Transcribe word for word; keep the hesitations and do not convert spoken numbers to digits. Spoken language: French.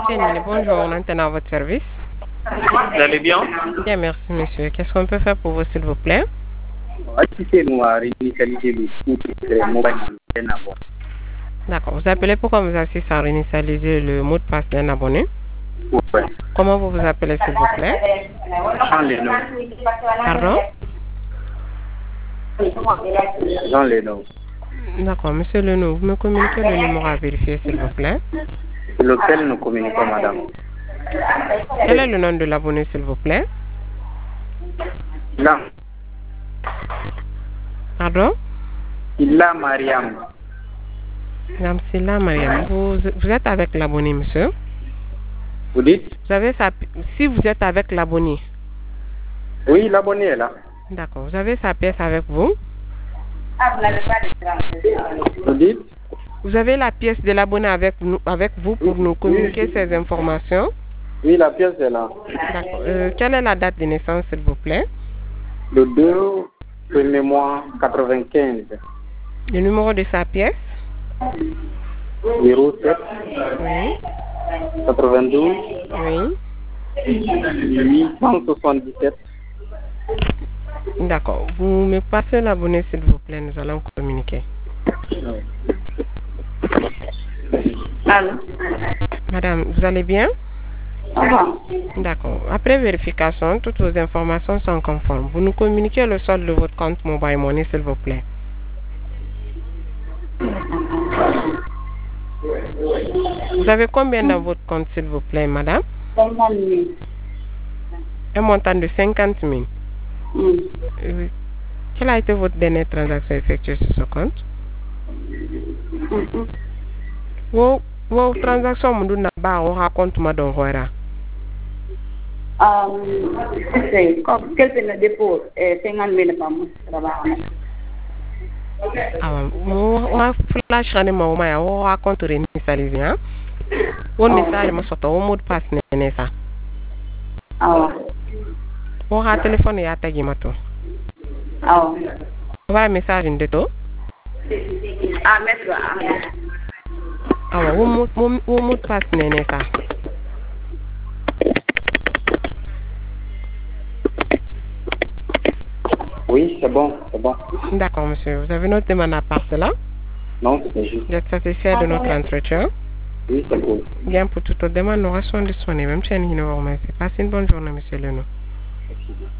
Monsieur, bonjour, on entend à votre service. Vous allez bien? Bien, merci monsieur. Qu'est-ce qu'on peut faire pour vous s'il vous plaît? Assistez-nous à réinitialiser le site mobile d'un abonné. D'accord, vous appelez pourquoi vous assistez à réinitialiser le mot de passe d'un abonné? Ouais. Comment vous vous appelez s'il vous plaît? Jean Leno. Pardon? Jean Leno. D'accord, monsieur Leno, vous me communiquez le numéro à vérifier s'il vous plaît? Lequel nous communiquons, madame? Quel est le nom de l'abonné s'il vous plaît? Là. Pardon? Illa Mariam. Madame Silla Mariam, vous, vous êtes avec l'abonné monsieur? Vous dites? Vous avez sa, si vous êtes avec l'abonné? Oui, l'abonné est là. D'accord, vous avez sa pièce avec vous? Vous dites? Vous avez la pièce de l'abonné avec, nous, avec vous pour nous communiquer oui. ces informations? Oui, la pièce est là. D'accord. Euh, quelle est la date de naissance, s'il vous plaît? Le deux premier mois quatre-vingt-quinze. Le numéro de sa pièce? zéro sept. Oui. quatre-vingt-douze. Oui. huit cent soixante-dix-sept. D'accord. Vous me passez l'abonné, s'il vous plaît. Nous allons communiquer. Allô? Madame, vous allez bien? Uh-huh. D'accord. Après vérification, toutes vos informations sont conformes. Vous nous communiquez le solde de votre compte Mobile Money, s'il vous plaît. Vous avez combien dans votre compte, s'il vous plaît, madame? cinquante mille. Un montant de cinquante mille. Mm. Euh, quelle a été votre dernière transaction effectuée sur ce compte? Mm-hmm. Vos, vos transactions me donnent pas au compte madame Roera. Um, c'est comme quelqu'un le dépôt cinquante mille par mois. Ah, moi, flash rane ma ma ya o compte réinitialisé hein. On message me sorto o mot de passe né ça. Ah. O ha téléphone ya tagi mato. Ah. Va message ndeto. Ah, mettre. Ah, o mot o mot de passe né ça. Oui, c'est bon, c'est bon. D'accord, monsieur. Vous avez notre demande à part cela? Non, c'est juste. Vous êtes satisfait de notre entretien? Oui, c'est cool. Bien, pour toute demande, nous restons disponibles. Même si nous vous remercie. Passez une bonne journée, monsieur Leno. Merci.